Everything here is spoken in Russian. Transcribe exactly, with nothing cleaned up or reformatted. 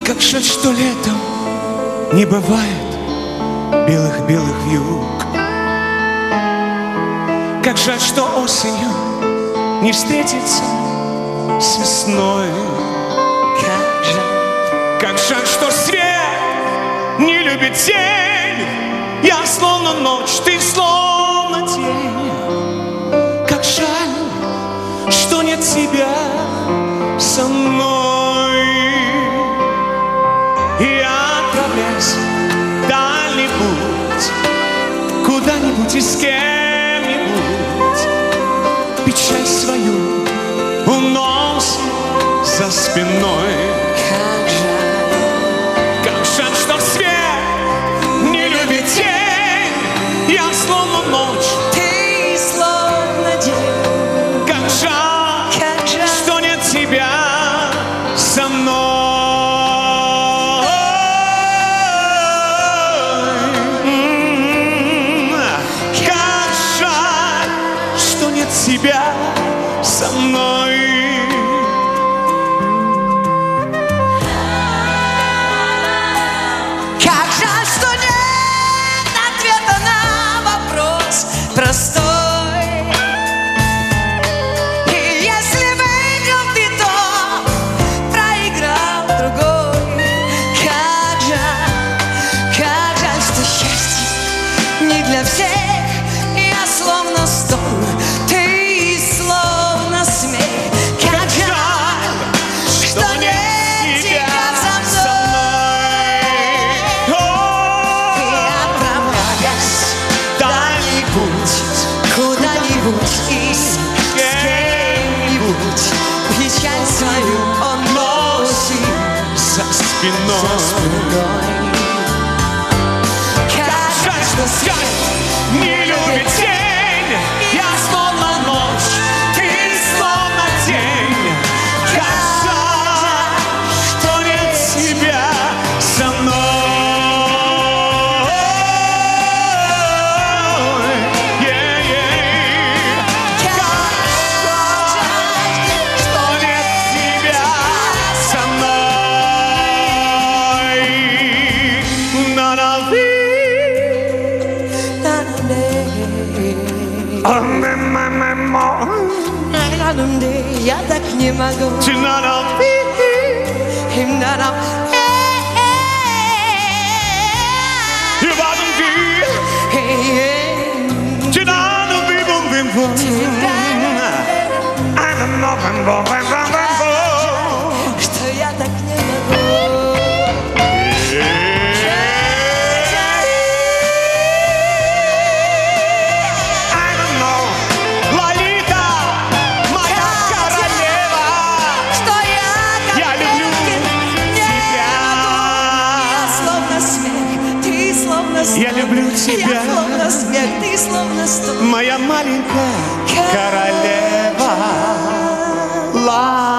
Как жаль, что летом не бывает белых-белых вьюг. Как жаль, что осенью не встретится с весной. Как жаль, как жаль, что свет не любит тень. Я словно ночь, ты словно тень. Как жаль, что нет тебя со мной. Я отправляюсь в дальний путь, куда-нибудь и с кем-нибудь. Печаль свою уносит за спиной. как жаль, Как жаль, что свет не любит тень. Я словно ночь, ты словно день. как жаль, Как жаль, что нет тебя со мной. Как жаль, что нет тебя со мной. как жаль, что нет ответа на вопрос простой. И если выиграл ты, то проиграл другой. Как жаль, как жаль, что счастье не для всех. Я словно стол, ты словно смех. Как жаль, что нет тебя со мной. И отправляясь в дальний путь, куда-нибудь и с кем-нибудь, печаль свою он носит За за спиной. спиной. Как жаль, что свет Не любит тень. Я словно ночь, ты словно тень. Как жаль, что нет тебя со мной. Yeah-yeah. Как жаль, что нет тебя со мной. На-на-ви. Я так не могу. Им надо. Что я так не могу. Лолита, моя королева, Что я я так люблю не тебя. Я словно смех, ты словно стол. Я люблю тебя. Я словно смех, ты словно стол. Моя маленькая королева. Ла